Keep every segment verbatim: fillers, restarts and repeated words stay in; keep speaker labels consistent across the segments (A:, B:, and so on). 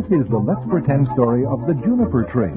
A: is the Let's Pretend story of the juniper tree.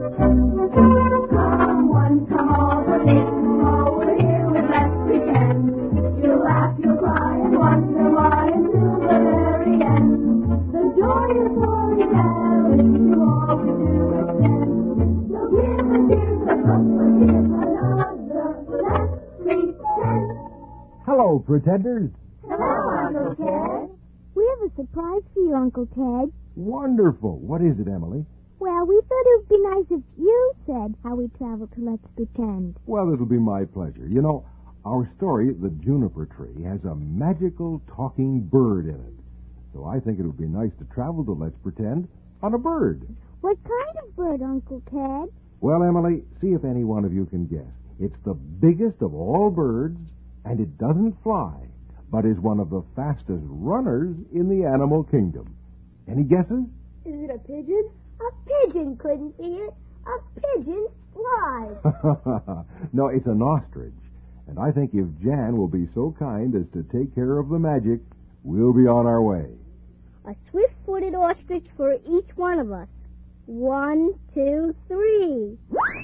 B: Come one, come all, we're listen, all we're here with Let's Pretend. You'll laugh, you'll cry, and wonder why until the very end. The joy is always there, if you all will do it then. So give a cheer, the cup, and give another Let's Pretend.
A: Hello, pretenders.
B: Hello, Uncle Ted.
C: We have a surprise for you, Uncle Ted.
A: Wonderful. What is it, Emily?
C: Well, we thought it would be nice if you said how we traveled to Let's Pretend.
A: Well, it'll be my pleasure. You know, our story, The Juniper Tree, has a magical talking bird in it. So I think it would be nice to travel to Let's Pretend on a bird.
C: What kind of bird, Uncle Ted?
A: Well, Emily, see if any one of you can guess. It's the biggest of all birds, and it doesn't fly, but is one of the fastest runners in the animal kingdom. Any guesses?
C: Is it a pigeon? A pigeon couldn't be it. A pigeon flies.
A: No, it's an ostrich. And I think if Jan will be so kind as to take care of the magic, we'll be on our way.
C: A swift-footed ostrich for each one of us. One, two, three.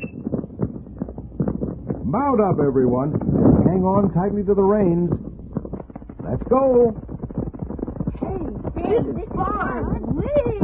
A: Mount up, everyone. Hang on tightly to the reins. Let's go.
C: Hey, this is fun. Whee!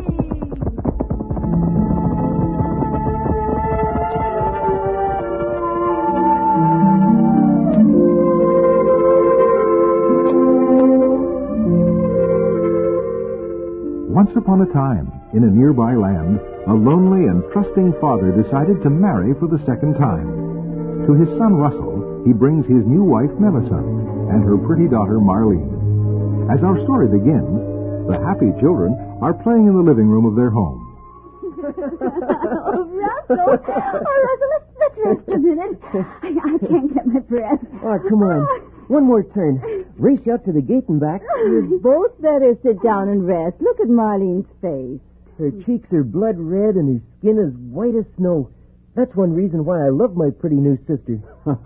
A: Once upon a time, in a nearby land, a lonely and trusting father decided to marry for the second time. To his son Russell, he brings his new wife Millicent and her pretty daughter Marlene. As our story begins, the happy children are playing in the living room of their home.
C: Oh, Russell! Oh, Russell, let's, let's rest a minute. I, I can't get my breath.
D: Oh, come on. One more turn. Race you up to the gate and back.
E: You'd both better sit down and rest. Look at Marlene's face.
D: Her cheeks are blood red and her skin is white as snow. That's one reason why I love my pretty new sister.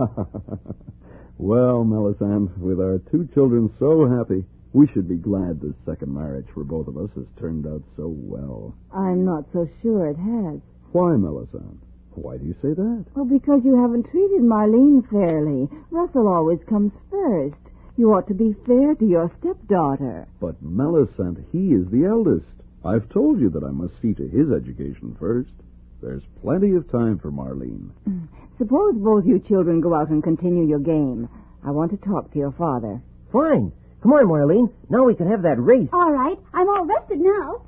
F: Well, Melisande, with our two children so happy, we should be glad this second marriage for both of us has turned out so well.
E: I'm not so sure it has.
F: Why, Melisande? Why do you say that?
E: Well, because you haven't treated Marlene fairly. Russell always comes first. You ought to be fair to your stepdaughter.
F: But, Melisande, he is the eldest. I've told you that I must see to his education first. There's plenty of time for Marlene.
E: Suppose both you children go out and continue your game. I want to talk to your father.
D: Fine. Come on, Marlene. Now we can have that race.
C: All right. I'm all rested now.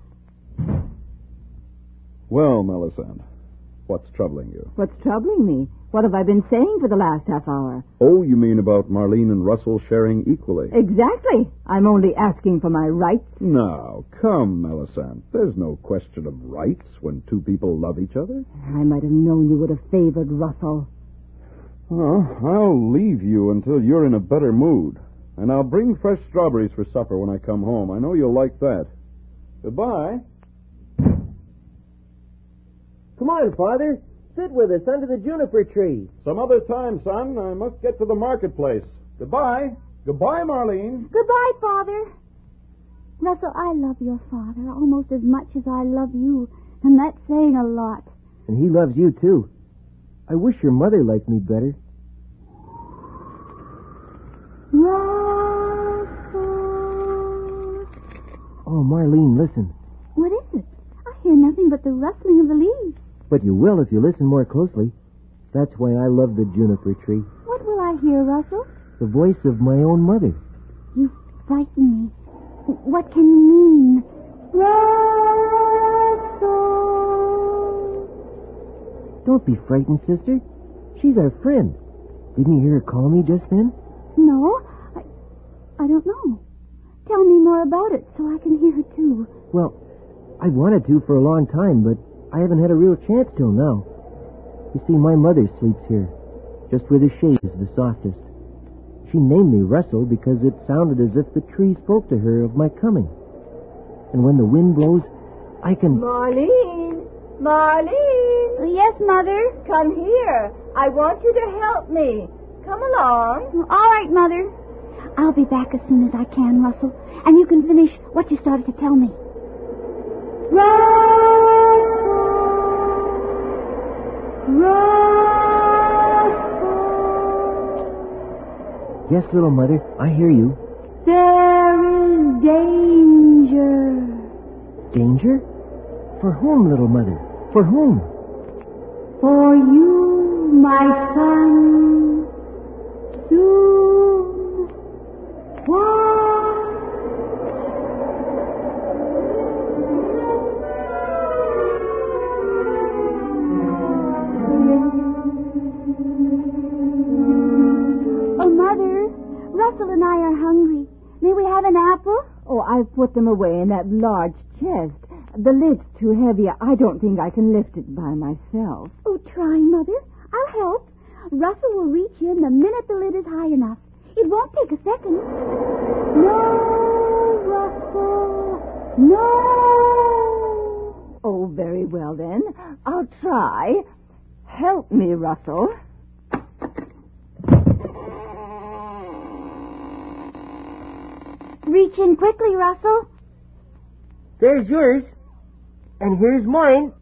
F: Well, Melisande, what's troubling you?
E: What's troubling me? What have I been saying for the last half hour?
F: Oh, you mean about Marlene and Russell sharing equally?
E: Exactly. I'm only asking for my rights.
F: Now, come, Melisande. There's no question of rights when two people love each other.
E: I might have known you would have favored Russell.
F: Well, I'll leave you until you're in a better mood. And I'll bring fresh strawberries for supper when I come home. I know you'll like that. Goodbye.
D: Come on, Father. Sit with us under the juniper tree.
F: Some other time, son. I must get to the marketplace. Goodbye. Goodbye, Marlene.
C: Goodbye, Father. Russell, I love your father almost as much as I love you, and that's saying a lot.
D: And he loves you, too. I wish your mother liked me better.
C: Russell.
D: Oh, Marlene, listen.
C: What is it? I hear nothing but the rustling of the leaves.
D: But you will if you listen more closely. That's why I love the juniper tree.
C: What will I hear, Russell?
D: The voice of my own mother.
C: You frighten me. What can you mean? Russell!
D: Don't be frightened, sister. She's our friend. Didn't you hear her call me just then?
C: No, I, I don't know. Tell me more about it so I can hear her, too.
D: Well, I've wanted to for a long time, but I haven't had a real chance till now. You see, my mother sleeps here, just where the shade is the softest. She named me Russell because it sounded as if the tree spoke to her of my coming. And when the wind blows, I can...
E: Marlene! Marlene!
C: Yes, Mother?
E: Come here. I want you to help me. Come along.
C: All right, Mother. I'll be back as soon as I can, Russell. And you can finish what you started to tell me.
D: Yes, little mother, I hear you.
C: There is danger.
D: Danger? For whom, little mother? For whom?
C: For you, my son. Soon. Why? Oh, Mother, Russell and I are hungry. May we have an apple?
E: Oh, I've put them away in that large chest. The lid's too heavy. I don't think I can lift it by myself.
C: Oh, try, Mother. I'll help. Russell will reach in the minute the lid is high enough. It won't take a second. No, Russell. No.
E: Oh, very well, then. I'll try. Help me, Russell.
C: Reach in quickly, Russell.
D: There's yours. And here's mine.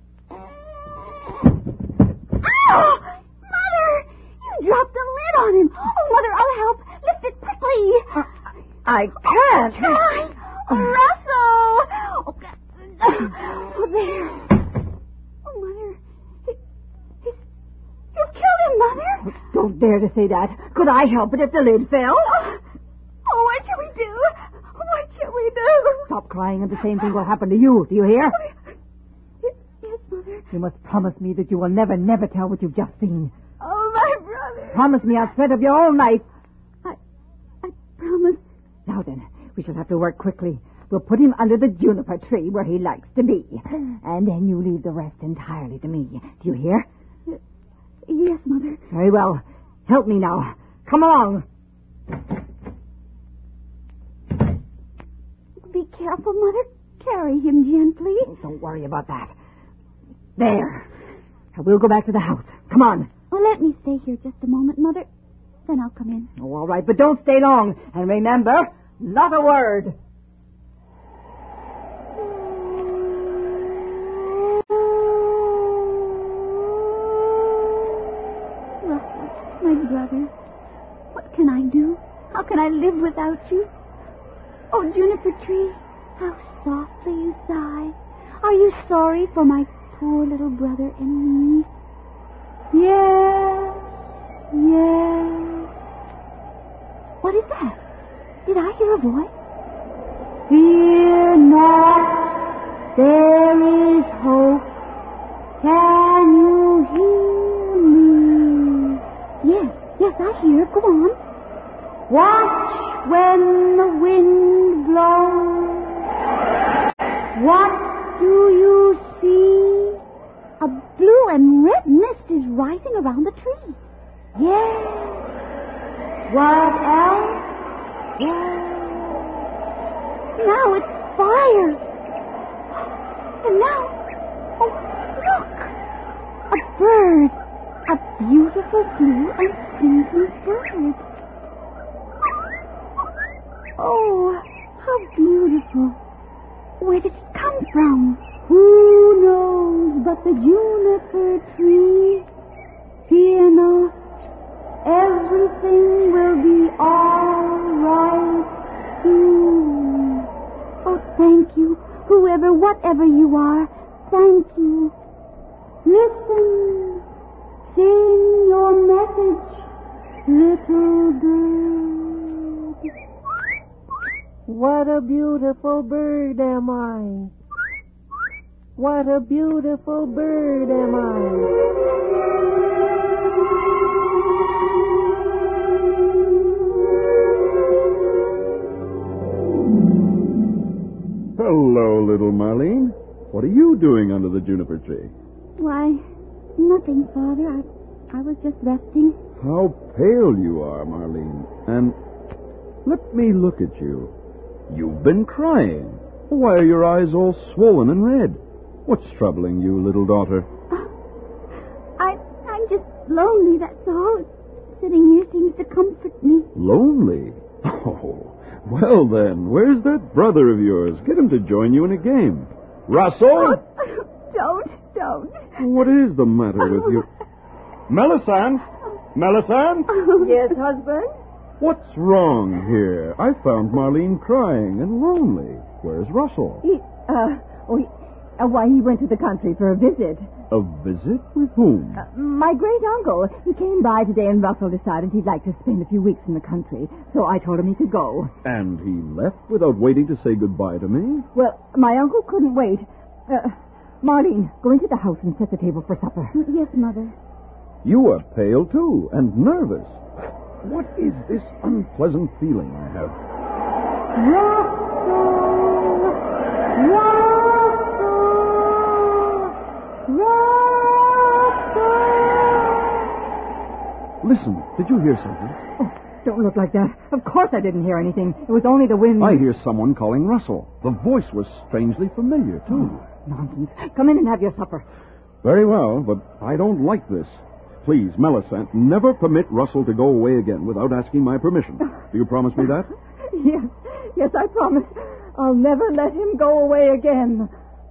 C: Oh, Mother! You dropped the lid on him. Oh, Mother, I'll help. Lift it quickly.
E: Uh, I can't.
C: Oh, try. Oh, Russell! Oh, God. Oh, there. Oh, Mother. He, he's, you killed him, Mother.
E: Don't dare to say that. Could I help it if the lid fell?
C: Oh, oh what shall we do? What shall we do?
E: Stop crying and the same thing will happen to you. Do you hear?
C: Yes, Mother.
E: You must promise me that you will never, never tell what you've just seen.
C: Oh, my brother.
E: Promise me on threat of your own life.
C: I, I promise.
E: Now then, we shall have to work quickly. We'll put him under the juniper tree where he likes to be. And then you leave the rest entirely to me. Do you hear?
C: Yes, Mother.
E: Very well. Help me now. Come along.
C: Be careful, Mother. Carry him gently.
E: Don't worry about that. There. We'll go back to the house. Come on.
C: Oh, let me stay here just a moment, Mother. Then I'll come in.
E: Oh, all right, but don't stay long. And remember, not a word.
C: Russell, my brother, what can I do? How can I live without you? Oh, juniper tree, how softly you sigh. Are you sorry for my poor little brother and me? Yes, yes. What is that? Did I hear a voice? Fear not, there is hope. Can you hear me? Yes, yes, I hear. Go on. Watch when the wind blows. What do you see? A blue and red mist is rising around the tree. Yes. What else? Yes. Now it's fire. And now, oh, look. A bird. A beautiful blue and crimson bird. Oh, how beautiful. Where did it come from? Who knows but the juniper tree? Fear not, everything will be all right soon. Oh, thank you, whoever, whatever you are, thank you. Listen, sing your message, little bird.
D: What a beautiful bird am I. What a beautiful bird am I.
F: Hello, little Marlene. What are you doing under the juniper tree?
C: Why, nothing, Father. I, I was just resting.
F: How pale you are, Marlene. And let me look at you. You've been crying. Why are your eyes all swollen and red? What's troubling you, little daughter?
C: I, I'm just lonely, that's all. Sitting here seems to comfort me.
F: Lonely? Oh, well then, where's that brother of yours? Get him to join you in a game. Russell?
C: Don't, don't.
F: What is the matter with you? Melisande? Melisande?
E: Yes, husband?
F: What's wrong here? I found Marlene crying and lonely. Where's Russell?
E: He, uh, oh, he, uh, why, he went to the country for a visit.
F: A visit with whom?
E: Uh, my great uncle. He came by today and Russell decided he'd like to spend a few weeks in the country. So I told him he could go.
F: And he left without waiting to say goodbye to me?
E: Well, my uncle couldn't wait. Uh, Marlene, go into the house and set the table for supper.
C: Yes, Mother.
F: You are pale, too, and nervous. What is this unpleasant feeling I have? Listen, did you hear something?
E: Oh, don't look like that. Of course I didn't hear anything. It was only the wind.
F: I hear someone calling Russell. The voice was strangely familiar, too.
E: Oh, nonsense. Come in and have your supper.
F: Very well, but I don't like this. Please, Melisande, never permit Russell to go away again without asking my permission. Do you promise me that?
E: Yes, yes, I promise. I'll never let him go away again.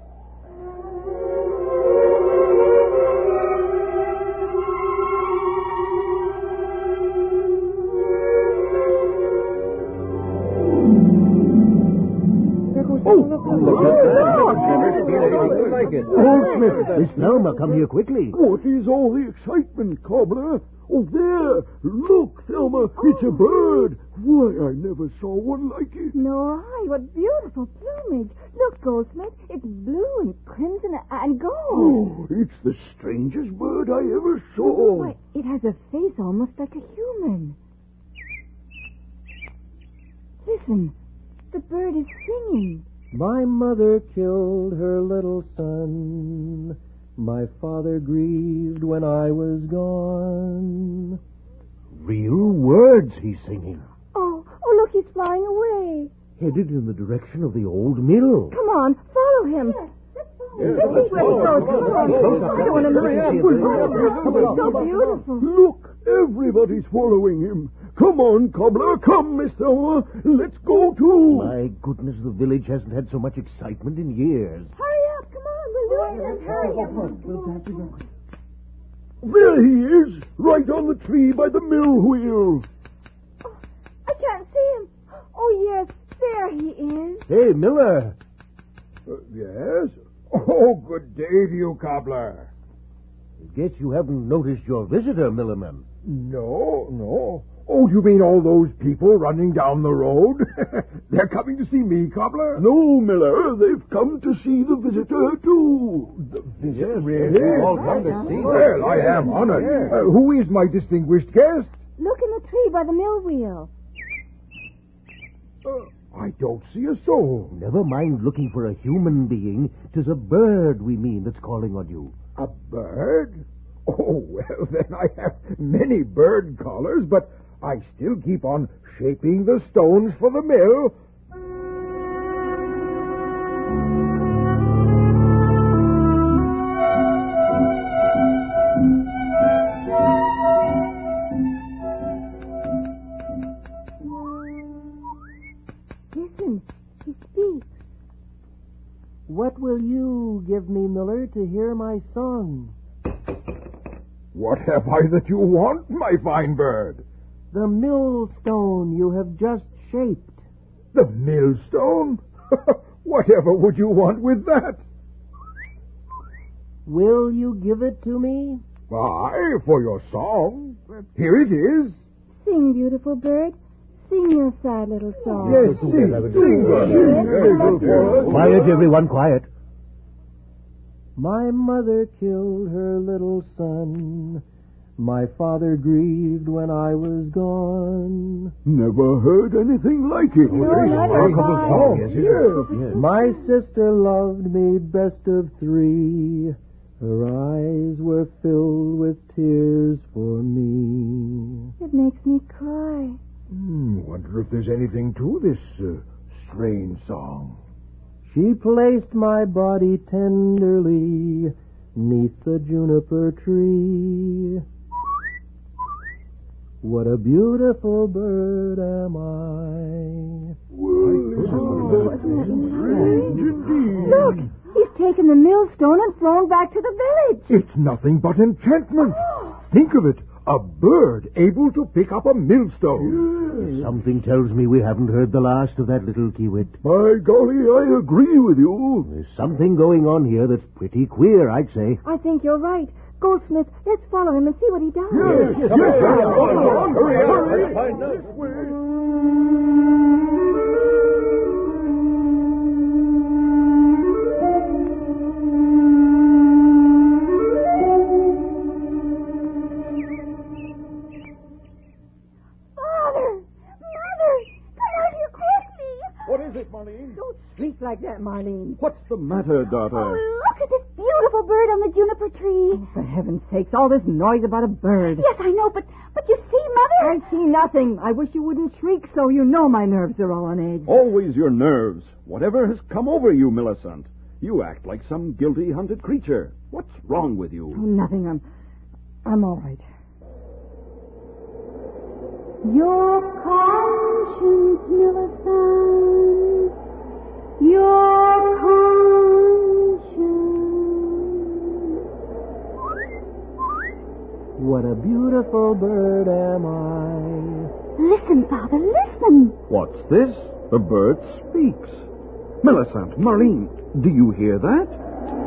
F: Oh, look at that. Never seen anything like it.
D: Goldsmith, Miss Thelma, come here quickly.
G: What is all the excitement, Cobbler? Oh, there! Look, Thelma, it's a bird. Why, I never saw one like it.
E: Nor I. What beautiful plumage. Look, Goldsmith, it's blue and crimson and gold.
G: Oh, it's the strangest bird I ever saw.
E: Why, it has a face almost like a human. Listen, the bird is singing.
D: My mother killed her little son. My father grieved when I was gone.
G: Real words he's singing.
C: Oh, oh, look, he's flying away.
G: Headed in the direction of the old mill.
E: Come on, follow him.
G: Yes,
E: This is where he goes. Come on. I don't want to miss him. He's so beautiful.
G: Look, everybody's following him. Come on, Cobbler. Come, Miss Thelma. Let's go, too.
D: My goodness, the village hasn't had so much excitement in years.
C: Hurry up, come on, we'll do it. Hurry up.
G: There he is, right on the tree by the mill wheel.
C: I can't see him. Oh, yes, there he is.
D: Hey, Miller.
G: Uh, yes? Oh, good day to you, Cobbler.
D: Guess you haven't noticed your visitor, Millerman.
G: No, no. Oh, do you mean all those people running down the road? They're coming to see me, Cobbler? No, Miller. They've come to see the visitor, too. The visitor?
D: Yes,
G: really?
D: they've all come to see
G: Well, I am honored.
D: Yes.
G: Uh, who is my distinguished guest?
C: Look in the tree by the mill wheel.
G: Uh, I don't see a soul.
D: Never mind looking for a human being. 'Tis a bird, we mean, that's calling on you.
G: A bird? Oh, well, then I have many bird callers, but I still keep on shaping the stones for the mill.
E: Listen, he speaks.
D: What will you give me, Miller, to hear my song?
G: What have I that you want, my fine bird?
D: The millstone you have just shaped.
G: The millstone? Whatever would you want with that?
D: Will you give it to me?
G: Why, for your song. Here it is.
C: Sing, beautiful bird. Sing your sad little song.
G: Yes, sing, sing, sing, sing.
D: Quiet, everyone, quiet. My mother killed her little son. My father grieved when I was gone.
G: Never heard anything like it.
C: No, not
G: Oh,
C: at all.
G: yes, yes.
D: My sister loved me best of three. Her eyes were filled with tears for me.
C: It makes me cry.
G: Hmm, wonder if there's anything to this uh, strange song.
D: She placed my body tenderly 'neath the juniper tree. What a beautiful bird am I.
G: Well, isn't that strange indeed?
C: Look, he's
E: taken the millstone and flown back to the village.
G: It's nothing but enchantment. Think of it. A bird able to pick up a millstone.
H: Something tells me we haven't heard the last of that little Kiwit.
F: By golly, I agree with you.
H: There's something going on here that's pretty queer, I'd say.
E: I think you're right. Goldsmith, let's follow him and see what he does.
G: Yes, yes, yes. Hurry, hurry, hurry.
E: Don't shriek like that, Marlene.
F: What's the matter, daughter?
C: Oh, look at this beautiful bird on the juniper tree.
E: Oh, for heaven's sakes, all this noise about a bird.
C: Yes, I know, but but you see, Mother...
E: I see nothing. I wish you wouldn't shriek so. You know my nerves are all on edge.
F: Always your nerves. Whatever has come over you, Millicent? You act like some guilty hunted creature. What's wrong with you?
E: Oh, nothing. I'm... I'm all right.
C: Your conscience, Millicent. Your conscience.
D: What a beautiful bird am I.
C: Listen, Father, listen.
F: What's this? The bird speaks. Millicent, Marlene, do you hear that?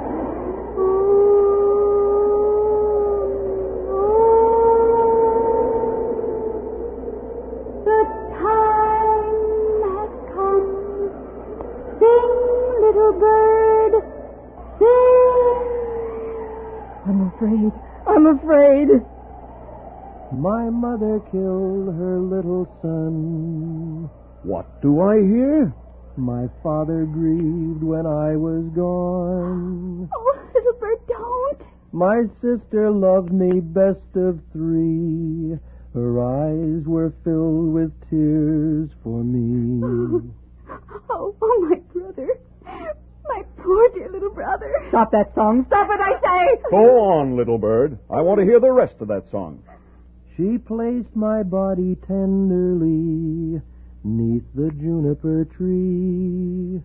E: I'm afraid.
D: My mother killed her little son.
F: What do I hear?
D: My father grieved when I was gone.
C: Oh, little bird, don't.
D: My sister loved me best of three. Her eyes were filled with tears for me.
C: Oh, oh, my brother. My poor dear little brother.
E: Stop that song. Stop it, I say.
F: Go on, little bird. I want to hear the rest of that song.
D: She placed my body tenderly 'neath the juniper tree.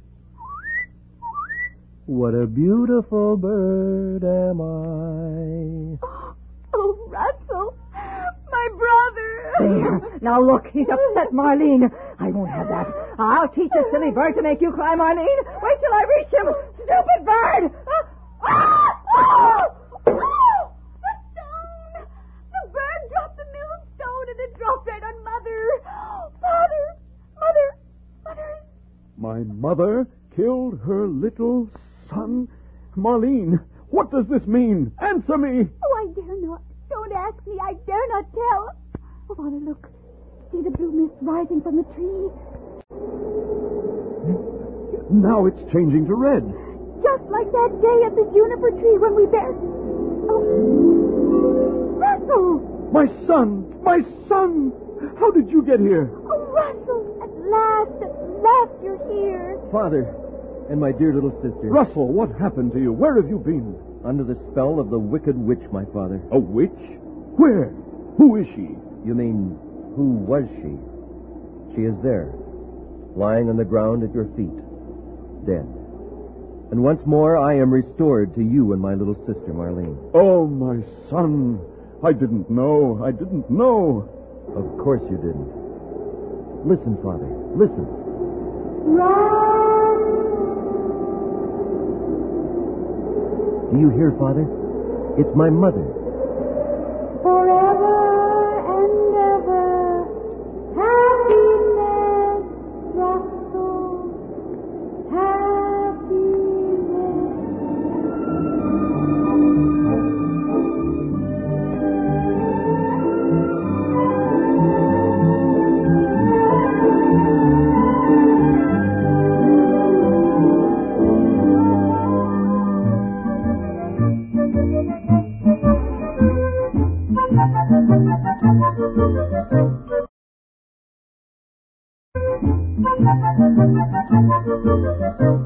D: What a beautiful bird am I.
C: Oh, Russell, my brother.
E: There. Now look, he's upset Marlene. I won't have that. I'll teach a silly bird to make you cry, Marlene. Wait till I reach him. Stupid bird. Ah! Ah!
C: Oh! Oh! The stone. The bird dropped the millstone and it dropped right on Mother. Father, Mother, Mother.
F: My mother killed her little son? Marlene, what does this mean? Answer me.
C: Oh, I dare not. Don't ask me. I dare not tell. Oh, Father, look. See the blue mist rising from the tree.
F: Now it's changing to red.
C: Just like that day at the juniper tree when we buried... Oh. Russell!
F: My son! My son! How did you get here?
C: Oh, Russell! At last, at last you're here.
D: Father, and my dear little sister.
F: Russell, what happened to you? Where have you been?
D: Under the spell of the wicked witch, my father.
F: A witch? Where? Who is she?
D: You mean, who was she? She is there, lying on the ground at your feet, dead. And once more I am restored to you and my little sister, Marlene.
F: Oh, my son. I didn't know. I didn't know.
D: Of course you didn't. Listen, Father. Listen.
C: Run!
D: Do you hear, Father? It's my mother.
C: Forever and ever, happiness, Russell, happiness.
B: Thank you.